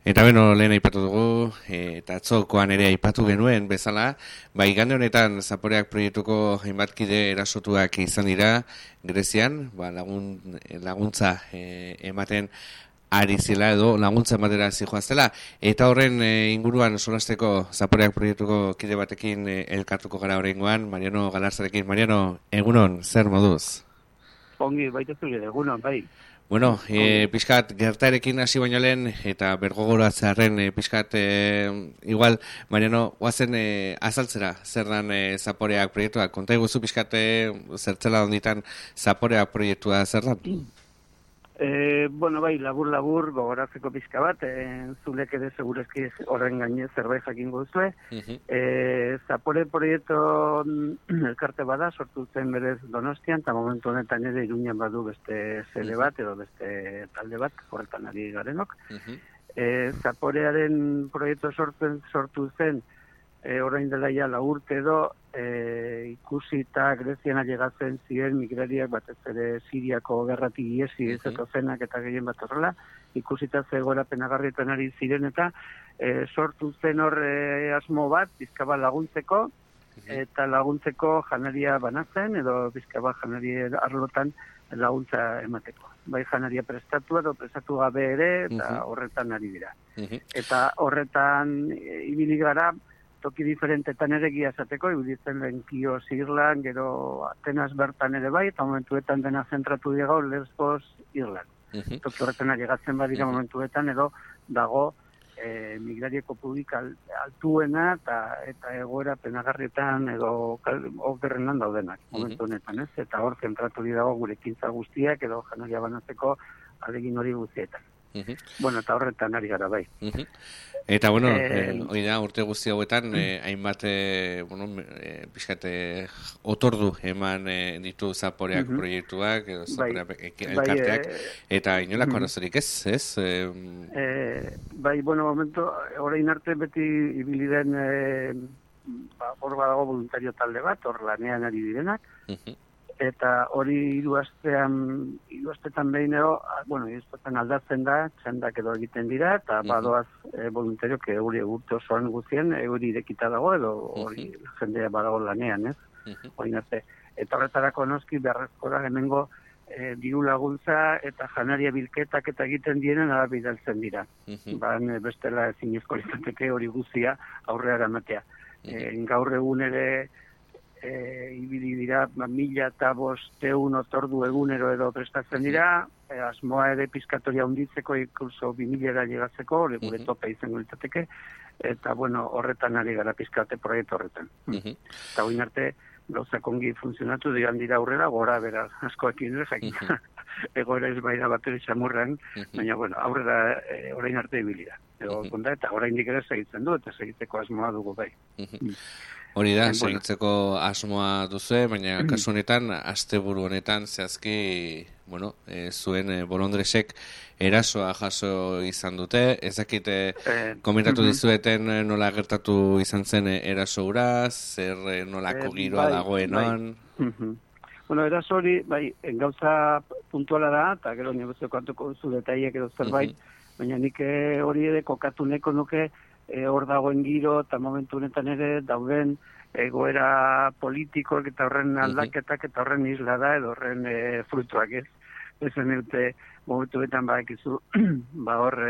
Eta beno, lehen aipatu dugu, eta atzokoan ere aipatu genuen bezala, igande honetan Zaporeak proiektuko hainbat kide erasotuak izan dira Grezian, laguntza ematen ari zela edo laguntza ematera zijoaztela, eta horren inguruan solasteko Zaporeak proiektuko kide batekin elkartuko gara horrengoan, Mariano Galarzarekin. Mariano, egunon, zer moduz? Ongi, baita zure, egunon, bai. Bueno, pixkat gertarekin hasi baino lehen eta bergogoratzearen pixkat igual, Mariano, guazen azaltzera zer dan Zaporeak proiektua. Konta iguzu pixkat zertzela onditan Zaporeak proiektua zer dan? Bueno, bai, labur gogoratzeko pixka bat, zulek ere segurezki horren gaine zerbait jakingo duzue. Zapore proiektu elkarte bada, sortu zen berez Donostian, eta momentu honetan ere Iruñan badu beste zele bat, edo beste talde bat, horretan ari garenok. Zaporearen proiektu sortu zen, orain dela ja 4 urte edo, ikusi eta Grezian ailegatzen ziren migrariak batez ere Siriako gerratik iesi zetozenak eta gehien bat horrela, ikusita zegoela penagarrietan ari ziren eta sortu zen hor asmo bat, bizkaba laguntzeko, eta laguntzeko janaria banatzen, edo bizkaba janaria arlotan laguntza emateko. Bai janaria prestatu edo prestatu gabe ere, eta horretan ari dira. Eta horretan ibili gara, toki diferentetan ere giazateko, iruditzen lehen Kios Irlan, gero Atenas bertan ere bai, eta momentuetan dena zentratu diego Lesbos Irlan. Toki horretan ailegatzen badira momentuetan edo dago migrarieko publik altuena eta egoera penagarrietan edo okerrenan daudenak momentu honetan, ez? Eta hor zentratu dago gure ekintza guztiak edo janaria banatzeko ahalegin hori guztietan. Bueno, eta horretan ari gara bai. Eta, bueno, hori da, urte guzti hauetan, hainbat, pixkate, otordu eman ditu Zaporeak proiektuak, edo Zaporeak elkarteak, eta inolako arazorik ez? Bai, bueno, momento, orain arte beti ibili den, hor badago voluntario talde bat, hor lanean ari direnak, eta hori 3 astetan behin edo, bueno, aldatzen da, txandak edo egiten dira, eta badoaz voluntario, euri urte osoan guztien, euri irekita dago, edo hori jendea badago lanean, ez? Hori arte. Eta horretarako noski beharrezko da hemengo diru laguntza eta janaria bilketak eta egiten dienen bidaltzen dira. Bestela ezinezko litzateke hori guztia aurrera eramatea. Gaur egun ere ibili dira 1.500 otordu egunero edo prestatzen dira, asmoa ere piskatoria hunditzeko inkluso 2.000 llegatzeko, gure tope izango litzateke, eta bueno, horretan ari gara piskate proiektu horretan. Eta hoin arte, gauzak ongi funtzionatu dira aurrera, gora bera askoekin ere jakin. Egoera ez baira bateri xamurran, baina bueno, aurrera orain arte ibili da. Eta oraindik ere segitzen du, eta segiteko asmoa dugu bai. Hori da, segitzeko asmoa duzu, baina kasu honetan, asteburu honetan, zehazki, bueno, zuen bolondresek erasoa jaso izan dute, ez dakit komentatu dizueten nola gertatu izan zen eraso hura, zer nolako giroa dagoenan. Bueno, eraso hori, bai, gauza puntuala da, eta gero negozio kantuko zu detaiek edo zerbait, baina nik hori ere kokatu neko nuke, hor dagoen giro eta momentu honetan ere dauden egoera politikoak eta horren aldaketak eta horren isla da edo horren fruituak ez. Ezen dute momentu honetan badakizu hor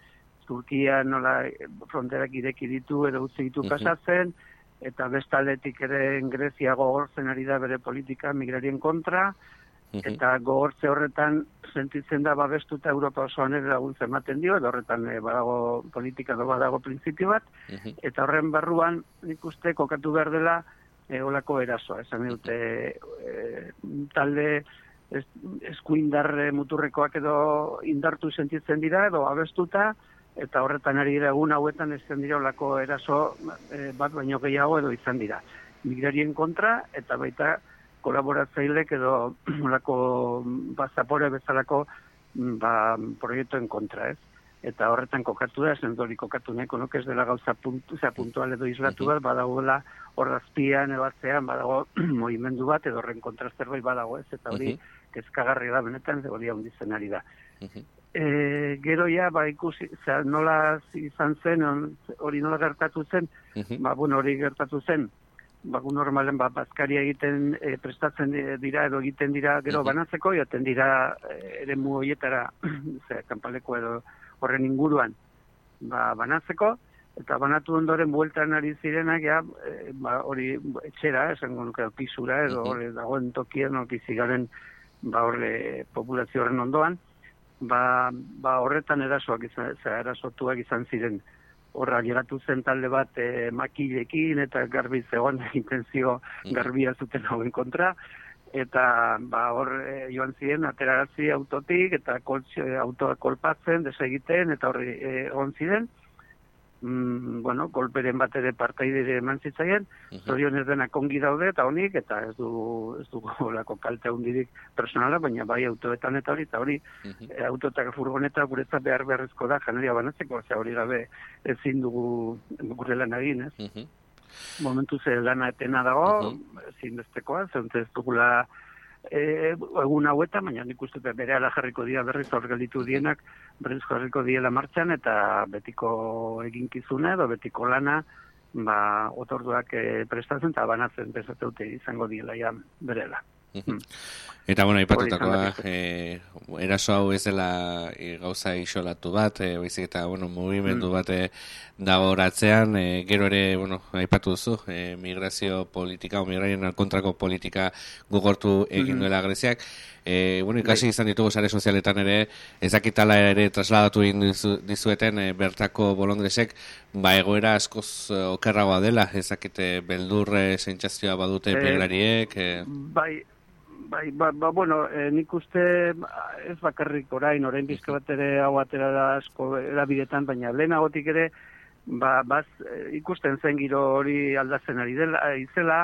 Turkia nola fronterak ireki ditu edo utzi ditu pasatzen eta bestaldetik ere Grezia gogortzen ari da bere politika migrarien kontra, eta gogortze horretan sentitzen da babestuta Europa osoan ere laguntza ematen dio, edo horretan badago politika edo badago printzipio bat, eta horren barruan nik uste kokatu behar dela olako erasoa. Esan dute talde eskuindar muturrekoak edo indartu sentitzen dira, edo abestuta, eta horretan ari dira egun hauetan ezten dira olako eraso bat baino gehiago edo izan dira. Migrarien kontra, eta baita kolaboratzailek edo olako Zapore bezalako proiektuen kontra, ez? Eta horretan kokatu da, zentori kokatu nahiko nuke ez dela gauza puntual edo islatu bat, badagoela horrazpian ebatzean, badago movimendu bat, edo horren kontra zerbait badago, ez? Eta hori kezkagarri da benetan, hori handitzen ari da. Gero ja, ikusi, nola izan zen, hori nola gertatu zen, hori gertatu zen, normalen bazkaria egiten prestatzen dira edo egiten dira, gero banatzeko, joaten dira eremu horietara, kanpaleko edo horren inguruan, banatzeko, eta banatu ondoren bueltan ari zirenak, hori etxera, esango nuke pisura, edo hori dagoen tokien, bizigaren, horre populazio horren ondoan, horretan erasotuak izan ziren. Horra, llegatu zen talde bat makilekin eta garbi zegoen intenzio garbia zuten hauen kontra, eta hor joan ziren aterarazi autotik eta autoa kolpatzen, desegiten, eta horri egon ziren, golperen bat ere partaidere eman zitzaien, zorionez denak ongi daude eta honik, eta ez du golako kalte hundirik personala, baina bai autoetan eta hori auto eta furgoneta guretzat beharrezko da janaria banatzeko, hori gabe ezin dugu gure lan egin, ez? Momentuz lana etena dago, ezin bestekoa, ez dugula egun hauetan, baina nik uste berehala jarriko dira berriz hor gelditu dienak, berriz jarriko diela martxan, eta betiko eginkizuna edo betiko lana, otorduak prestatzen eta banatzen bezateute izango diela ja berela. Eta aipatutakoa, eraso hau ez dela gauza isolatu bat, baizik eta mugimendu bat dago horatzean, gero ere, aipatu duzu, migrazio politika o migrarien kontrako politika gogortu egin duela Greziak. Ikasi izan ditugu sare sozialetan ere, ezakitala ere trasladatu egin dizueten bertako bolondresek, egoera askoz okerragoa dela, ezakite beldurre sentsazioa badute migrariek. Nik uste ez bakarrik orain bizka bat ere hau atera da asko erabidetan, baina lehenagotik ere ikusten zen giro hori aldatzen ari izela,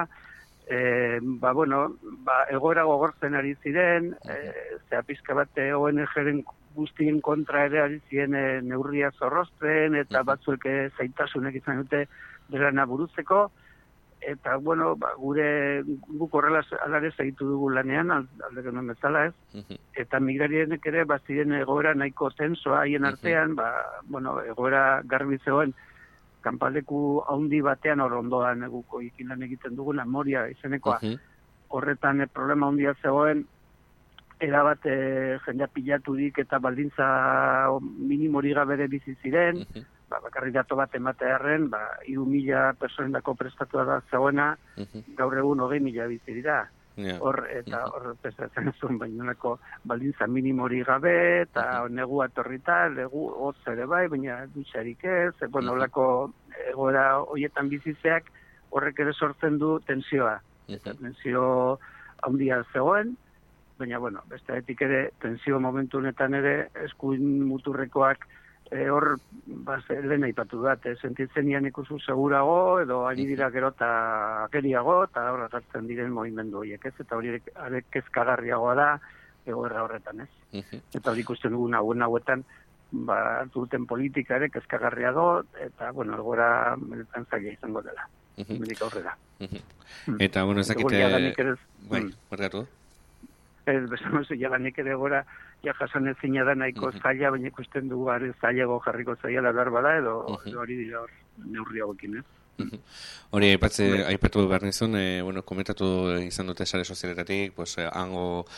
egoera gogortzen ari ziren, pizka bat ONG-ren guztien kontra ere ari ziren neurria zorrozten, eta batzuek zaitasunek izan dute berana burutzeko, eta, guk horrela alare segitu dugu lanean, aldeko non bezala ez, eta migrarienek ere, ziren egoera nahiko tensoa haien artean, egoera garbi zegoen, kanpaleku haundi batean hor ondoan eguko ikin lan egiten duguna, Moria izenekoa, horretan problema handia zegoen, erabat jendea pilaturik eta baldintza minimori gabere bizi ziren, bakarrik dato bat ematearen, 3.000 personendako prestatua da zegoena, gaur egun 20.000 bizi dira. Hor pesatzen zuen bainonako baldintza minimori gabe, eta negua etorrita, legu hotz ere bai, baina dutxarik ez, olako egoera horietan bizizeak horrek ere sortzen du tensioa. Eta tensio handia zegoen, baina, besteetik ere, tensio momentu honetan ere, eskuin muturrekoak hor, lehen aipatu bat, sentitzen nian ikusu segurago, edo ari dira gero eta akeriago, eta hor agartzen diren movimendu horiek, ez? Eta hori kezkagarriagoa da, egoera horretan, ez? Eta hori ikusten dugun hauetan, duten politika ere kezkagarriago, eta, egoera menetan zaila izango dela. Medik aurrera. Eta, ezakite... Bai, margatu? Bezan jaganik ere gora, jasan ezina da nahiko zaila, baina ikusten dugu zailago jarriko zaila behar bada, edo hori dira hor neurri hauekin, ez? Hori aipatu behar nizun, komentatu izan dute sare sozialetatik, hango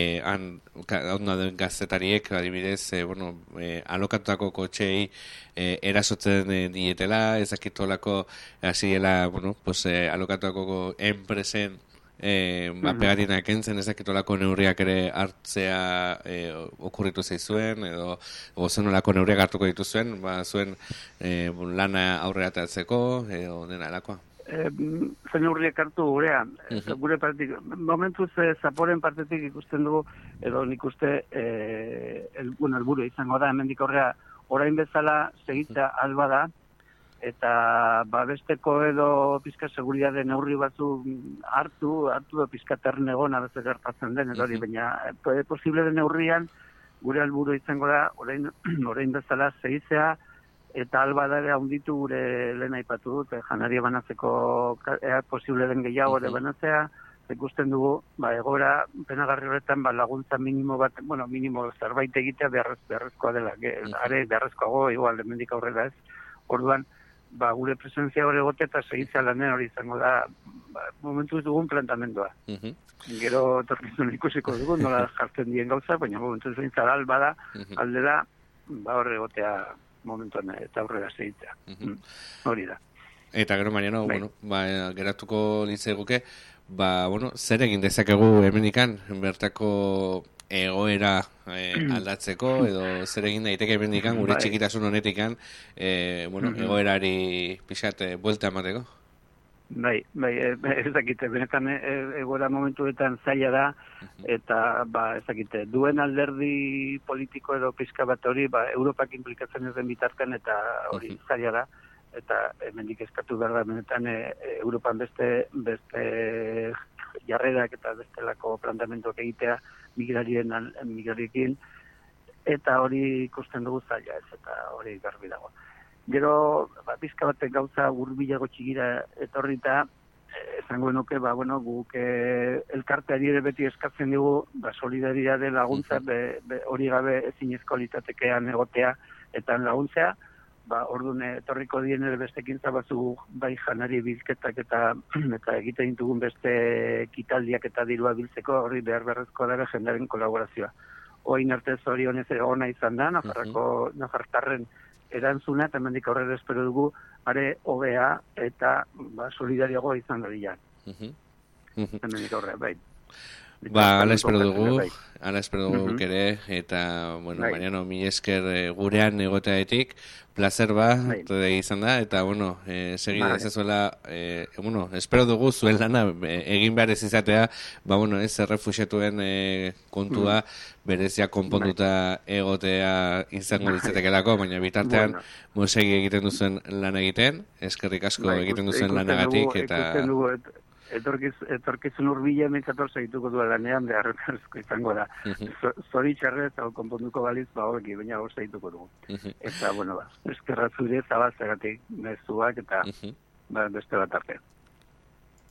gazetariek, adibidez, alokatutako kotxei erasotzen dietela, ezakitolako hasiela, alokatutako enpresen pegatinak entzen ezakitolako neurriak ere hartzea okurritu zaizuen, edo zenolako neurriak hartuko dituzuen, zuen lana aurrera atatzeko, edo dena alakoa. Zen neurriak hartu gurean, gure partik, momentuz zaporen partetik ikusten dugu, edo nik uste helburu izango da, hemendik aurrera orain bezala segitza alba da, eta besteko edo pizka seguridade neurri batzu hartu da pizka ternegon beste gertatzen den, edo hori, baina posible den neurrian gure helburu izango da orain bezala segitzea, eta alba da ere handitu gure lehen aipatu dut, janaria banatzeko posible den gehiago ere banatzea, ikusten dugu, egoera penagarri horretan, laguntza minimo bat, minimo zerbait egitea beharrezkoa dela, are beharrezkoago, igual, hemendik aurrera ez, orduan, gure presentzia hori egote eta segitza lanen hori izango da, momentu dugun plantamendua. Gero etorkizun ikusiko dugu, nola jartzen dien gauza, baina momentu segitza da, bada, aldera, hor egotea momentuan eta aurrera segitzea. Hori da. Eta gero, Mariano, geratuko litzaiguke, zer egin dezakegu hemenikan, bertako egoera aldatzeko, edo zer egin daiteke hemenikan, gure txikitasun honetikan, egoerari pixat buelta emateko? Ez dakite, benetan egoera momentuetan zaila da, eta ez dakite, duen alderdi politiko edo pixka bat hori, Europak implikatzen ez den bitartean, eta hori zaila da, eta hemendik eskatu behar da, benetan Europan beste jarrerak eta bestelako plantamentuak egitea migrariekin, eta hori ikusten dugu zaila ez, eta hori garbi dago. Gero, pizka batek gauza hurbilago txigira etorrita, esango nuke, guk elkarteari ere beti eskatzen dugu, solidaritate laguntza, hori gabe ezinezko litatekean egotea, eta laguntzea, orduan etorriko dien ere beste ekintza batzu bai janari bilketak eta egiten ditugun beste kitaldiak eta dirua biltzeko, hori beharrezkoa dara jendaren kolaborazioa. Oin arte zorionez ona izan da, nafartarren erantzuna, eta hemendik aurrera espero dugu, are hobea eta solidariago izan da dira. Hemendik aurrera, bai. Hala espero dugu ere, eta, Mariano, mi esker gurean egoteaetik, placer izan da, eta, segi dezazuela, espero dugu zuen lana egin behar ez izatea, ez errefuxiatuen kontua berezia konponduta egotea izango ditzatekelako, baina bitartean segi egiten duzen lan egiten, eskerrik asko egiten duzen lanagatik, eta... Etorkizun urbila ementzator segituko duela lanean beharrezko izango da. Zoritxarre eta konponduko baliz, horreki, baina hor segituko dugu. Eta, eskerra zure zabaltzagatik mezuak eta beste bat arte.